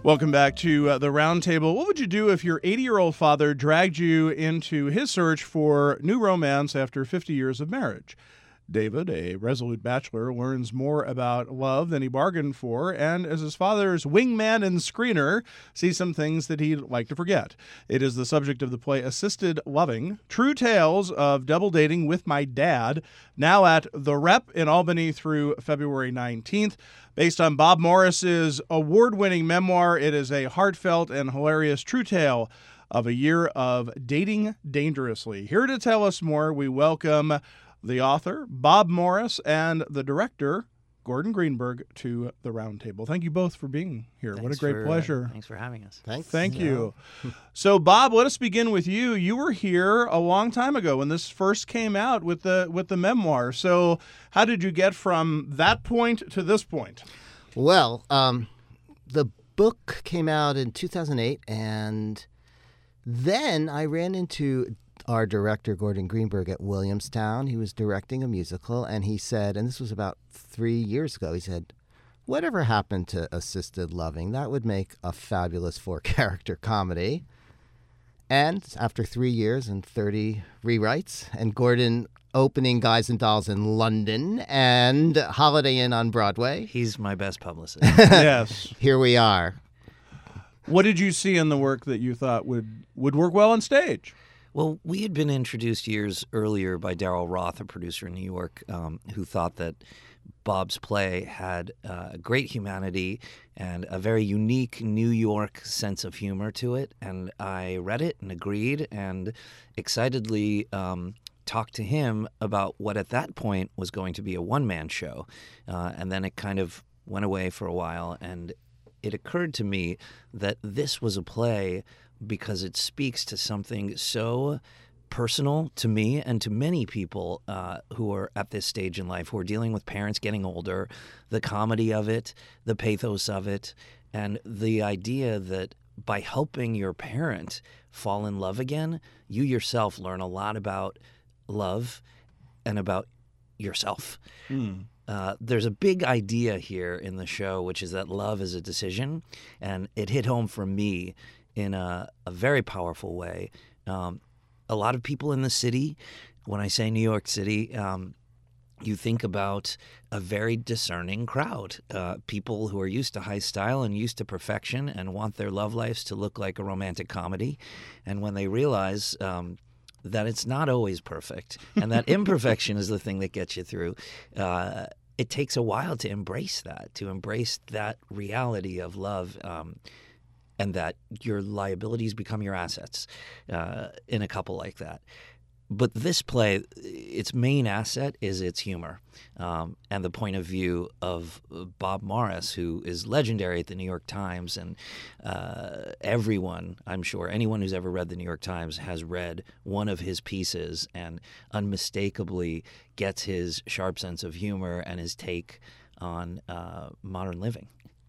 Welcome back to the Roundtable. What would you do if your 80-year-old father dragged you into his search for new romance after 50 years of marriage? David, a resolute bachelor, learns more about love than he bargained for, and as his father's wingman and screener, sees some things that he'd like to forget. It is the subject of the play Assisted Loving, True Tales of Double Dating with My Dad, now at The Rep in Albany through February 19th. Based on Bob Morris's award-winning memoir, it is a heartfelt and hilarious true tale of a year of dating dangerously. Here to tell us more, we welcome the author, Bob Morris, and the director, Gordon Greenberg, to the Roundtable. Thank you both for being here. What a great pleasure. Thanks for having us. Thank you. So, Bob, let us begin with you. You were here a long time ago when this first came out with the memoir. So, how did you get from that point to this point? Well, the book came out in 2008, and then I ran into our director, Gordon Greenberg, at Williamstown. He was directing a musical, and he said, and this was about 3 years ago, he said, whatever happened to Assisted Loving? That would make a fabulous 4-character comedy. And after 3 years and 30 rewrites, and Gordon opening Guys and Dolls in London and Holiday Inn on Broadway. He's my best publicist. Yes. Here we are. What did you see in the work that you thought would work well on stage? Well, we had been introduced years earlier by Daryl Roth, a producer in New York, who thought that Bob's play had great humanity and a very unique New York sense of humor to it. And I read it and agreed and excitedly talked to him about what at that point was going to be a one-man show. And then it kind of went away for a while, and it occurred to me that this was a play because it speaks to something so personal to me and to many people who are at this stage in life, who are dealing with parents getting older, the comedy of it, the pathos of it, and the idea that by helping your parent fall in love again, you yourself learn a lot about love and about yourself. There's a big idea here in the show, which is that love is a decision, and it hit home for me in a very powerful way. A lot of people in the city, when I say New York City, you think about a very discerning crowd, people who are used to high style and used to perfection and want their love lives to look like a romantic comedy. And when they realize that it's not always perfect and that imperfection is the thing that gets you through, it takes a while to embrace that reality of love, and that your liabilities become your assets in a couple like that. But this play, its main asset is its humor and the point of view of Bob Morris, who is legendary at the New York Times. And everyone, I'm sure, anyone who's ever read the New York Times has read one of his pieces and unmistakably gets his sharp sense of humor and his take on modern living.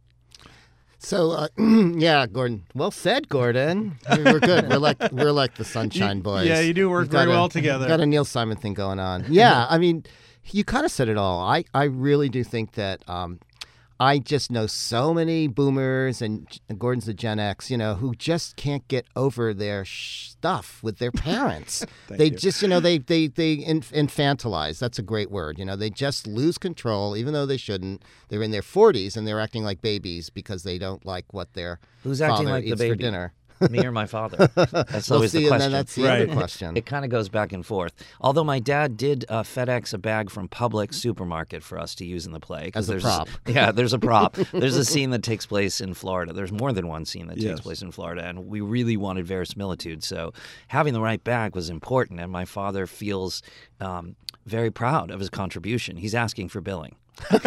So, yeah, Gordon. Well said, Gordon. We're good. We're like the Sunshine Boys. Yeah, you do work very well together. Got a Neil Simon thing going on. Yeah, I mean, you kind of said it all. I really do think that I just know so many boomers, and Gordon's the Gen X, who just can't get over their stuff with their parents. They just, they infantilize. That's a great word. They just lose control, even though they shouldn't. They're in their 40s and they're acting like babies because they don't like what their father eats for dinner. Me or my father? That's always the question. And then that's the other question. It kind of goes back and forth. Although my dad did FedEx a bag from Publix supermarket for us to use in the play. As a prop. Yeah, there's a prop. There's a scene that takes place in Florida. There's more than one scene that takes place in Florida, and we really wanted verisimilitude. So having the right bag was important, and my father feels very proud of his contribution. He's asking for billing.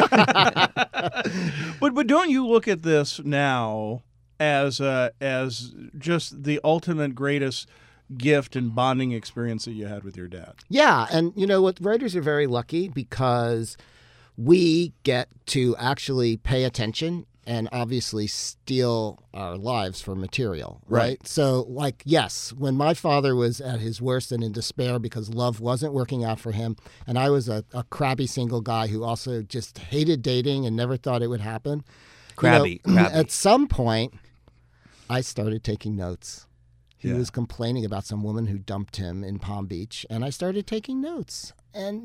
But don't you look at this now as just the ultimate greatest gift and bonding experience that you had with your dad? Yeah, and what, writers are very lucky because we get to actually pay attention and obviously steal our lives for material, right? So, yes, when my father was at his worst and in despair because love wasn't working out for him, and I was a crabby single guy who also just hated dating and never thought it would happen. Crabby. At some point, I started taking notes. He Yeah. was complaining about some woman who dumped him in Palm Beach, and I started taking notes. And,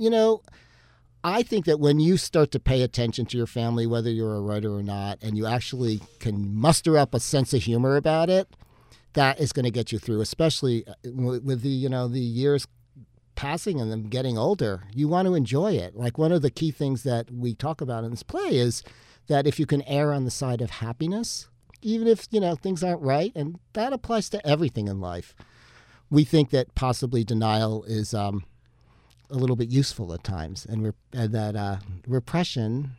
I think that when you start to pay attention to your family, whether you're a writer or not, and you actually can muster up a sense of humor about it, that is going to get you through, especially with the years passing and them getting older. You want to enjoy it. Like, one of the key things that we talk about in this play is that if you can err on the side of happiness, even if, things aren't right, and that applies to everything in life, we think that possibly denial is a little bit useful at times, and that repression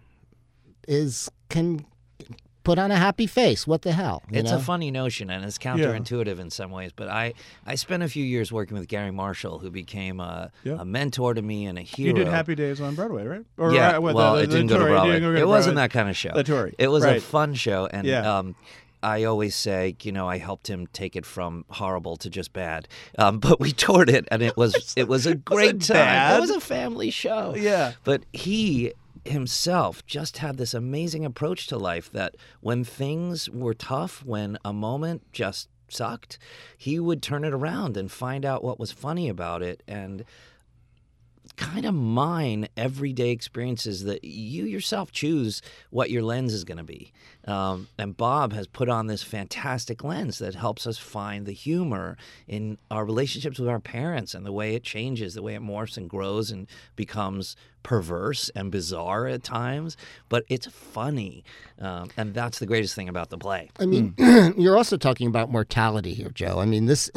can put on a happy face. What the hell? It's a funny notion, and it's counterintuitive in some ways. But I spent a few years working with Gary Marshall, who became a mentor to me and a hero. You did Happy Days on Broadway, right? Or, yeah, it didn't go to Broadway. It wasn't Broadway. that kind of show. The Tory. It was right. a fun show, and Yeah. I always say, I helped him take it from horrible to just bad. But we toured it, and it was a great time. bad. It was a family show. Yeah. But he himself just had this amazing approach to life that when things were tough, when a moment just sucked, he would turn it around and find out what was funny about it and kind of mine everyday experiences that you yourself choose what your lens is going to be. And Bob has put on this fantastic lens that helps us find the humor in our relationships with our parents and the way it changes, the way it morphs and grows and becomes perverse and bizarre at times. But it's funny. And that's the greatest thing about the play. I mean, you're also talking about mortality here, Joe. I mean, this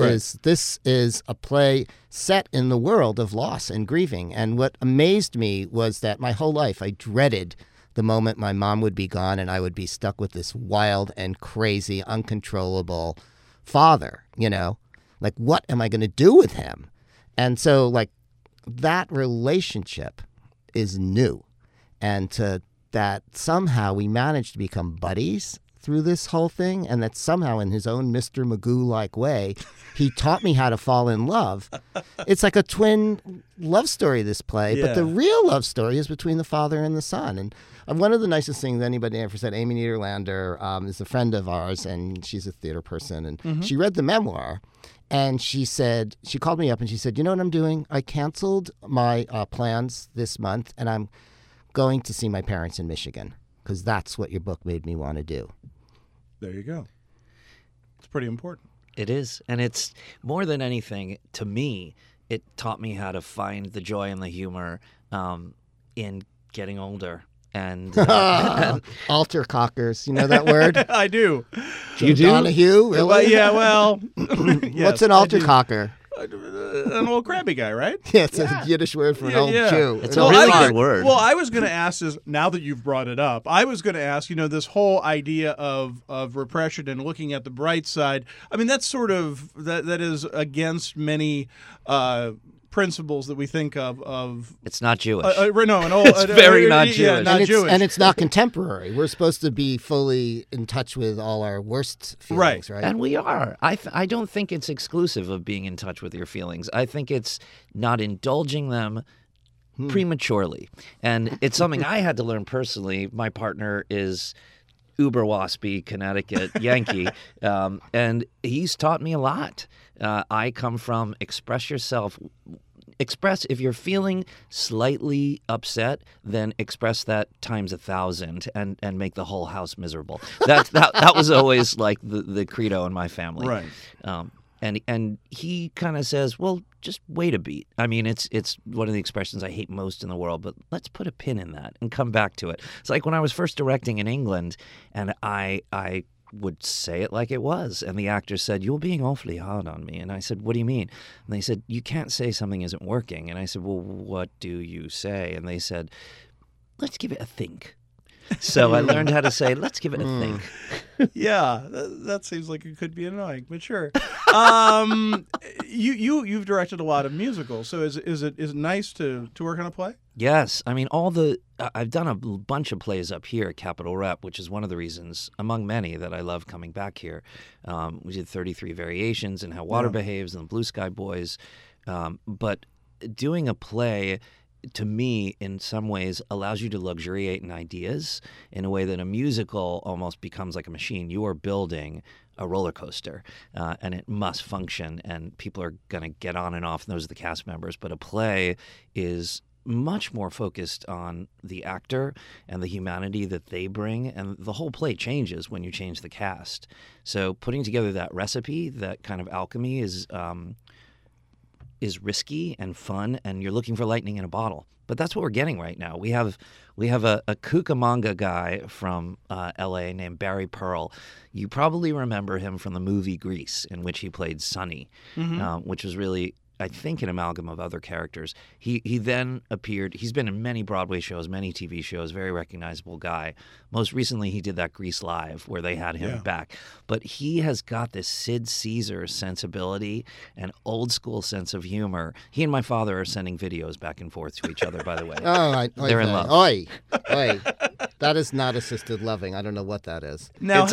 is a play set in the world of loss and grieving. And what amazed me was that my whole life I dreaded the moment my mom would be gone and I would be stuck with this wild and crazy, uncontrollable father, Like, what am I going to do with him? And so, like, that relationship is new. And that somehow we managed to become buddies through this whole thing, and that somehow in his own Mr. Magoo-like way, he taught me how to fall in love. It's like a twin love story, this play, but the real love story is between the father and the son. And one of the nicest things anybody ever said, Amy Niederlander is a friend of ours, and she's a theater person, and she read the memoir, and she called me up and she said, you know what I'm doing? I canceled my plans this month, and I'm going to see my parents in Michigan, because that's what your book made me want to do. There you go. It's pretty important. It is. And it's more than anything, to me, it taught me how to find the joy and the humor in getting older. And Altar cockers, you know that word? I do. You do? Donahue, really? Well, yeah, well. What's an altar cocker? An old crabby guy, right? Yeah, it's a Yiddish word for an old Jew. It's a really good word. Well, I was going to ask is, now that you've brought it up, I was going to ask, this whole idea of repression and looking at the bright side. I mean, that's sort of, that is against many principles that we think of. It's not Jewish. It's very not Jewish. Yeah, not Jewish. And it's not contemporary. We're supposed to be fully in touch with all our worst feelings, right? And we are. I don't think it's exclusive of being in touch with your feelings. I think it's not indulging them prematurely. And it's something I had to learn personally. My partner is uber waspy Connecticut Yankee, and he's taught me a lot. I come from express yourself. If you're feeling slightly upset, then express that times 1,000 and make the whole house miserable. That was always like the credo in my family. Right. And he kind of says, well, just wait a beat. I mean, it's one of the expressions I hate most in the world, but let's put a pin in that and come back to it. It's like when I was first directing in England, and I would say it like it was, and the actor said, you're being awfully hard on me. And I said, what do you mean? And they said, you can't say something isn't working. And I said, well, what do you say? And they said, let's give it a think. So I learned how to say, let's give it a think. Yeah, that seems like it could be annoying, but sure. You've directed a lot of musicals, so is it nice to work on a play? Yes, I mean I've done a bunch of plays up here at Capitol Rep, which is one of the reasons, among many, that I love coming back here. We did 33 Variations and How Water Behaves and the Blue Sky Boys, but doing a play to me, in some ways, allows you to luxuriate in ideas in a way that a musical almost becomes like a machine. You are building a roller coaster, and it must function, and people are going to get on and off, and those are the cast members. But a play is much more focused on the actor and the humanity that they bring, and the whole play changes when you change the cast. So putting together that recipe, that kind of alchemy, is risky and fun, and you're looking for lightning in a bottle. But that's what we're getting right now. We have a Cucamonga guy from L.A. named Barry Pearl. You probably remember him from the movie Grease, in which he played Sonny, which was really, I think, an amalgam of other characters. He then appeared. He's been in many Broadway shows, many TV shows. Very recognizable guy. Most recently, he did that Grease Live where they had him back. But he has got this Sid Caesar sensibility and old school sense of humor. He and my father are sending videos back and forth to each other. By the way, they're in love. Oi. That is not assisted loving. I don't know what that is. Now,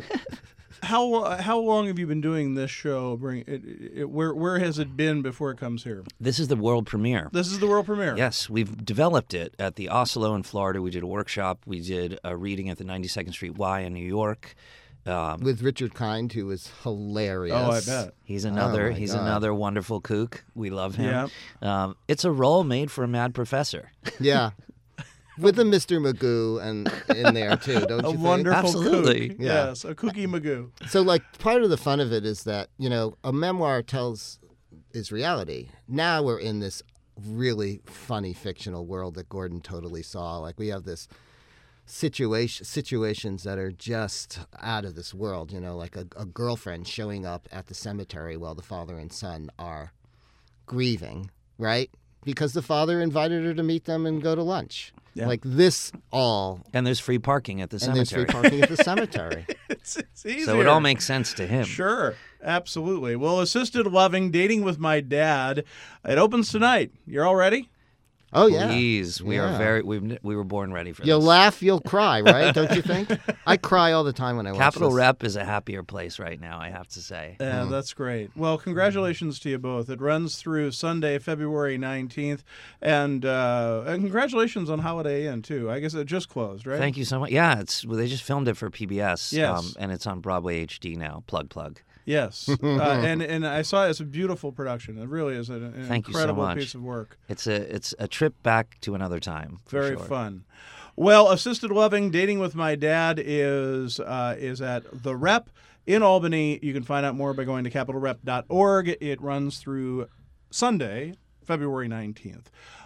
how long have you been doing this show? Where has it been before it comes here? This is the world premiere. This is the world premiere. Yes, we've developed it at the Oslo in Florida. We did a workshop. We did a reading at the 92nd Street Y in New York. With Richard Kind, who is hilarious. Oh, I bet. He's another another wonderful kook. We love him. Yeah. It's a role made for a mad professor. Yeah. With a Mr. Magoo in there, too, don't you think? A wonderful Absolutely. kook. Yeah. Yes, a kooky Magoo. So, part of the fun of it is that, a memoir is reality. Now we're in this really funny fictional world that Gordon totally saw. We have this situations that are just out of this world, like a girlfriend showing up at the cemetery while the father and son are grieving, right? Because the father invited her to meet them and go to lunch. Yeah. This all. And there's free parking at the cemetery. And there's free parking at the cemetery. It's easier. So it all makes sense to him. Sure. Absolutely. Well, Assisted Loving, Dating with My Dad. It opens tonight. You're all ready? Oh, yeah. Please. We are we were born ready for this. You'll laugh, you'll cry, right? Don't you think? I cry all the time when I watch Capitol this. Rep is a happier place right now, I have to say. Yeah, that's great. Well, congratulations to you both. It runs through Sunday, February 19th. And congratulations on Holiday Inn, too. I guess it just closed, right? Thank you so much. Yeah, they just filmed it for PBS. Yes. And it's on Broadway HD now. Plug. Yes, and I saw it's a beautiful production. It really is an incredible piece of work. It's a trip back to another time. Very fun. Well, Assisted Loving, Dating with My Dad is at The Rep in Albany. You can find out more by going to capitalrep.org. It runs through Sunday, February 19th.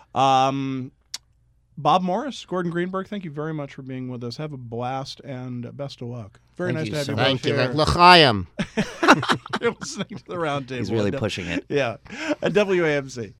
Bob Morris, Gordon Greenberg, thank you very much for being with us. Have a blast and best of luck. Very nice to have you both Thank you. here. L'chaim. You're listening to the Round Table. He's really pushing it. Yeah. At WAMC.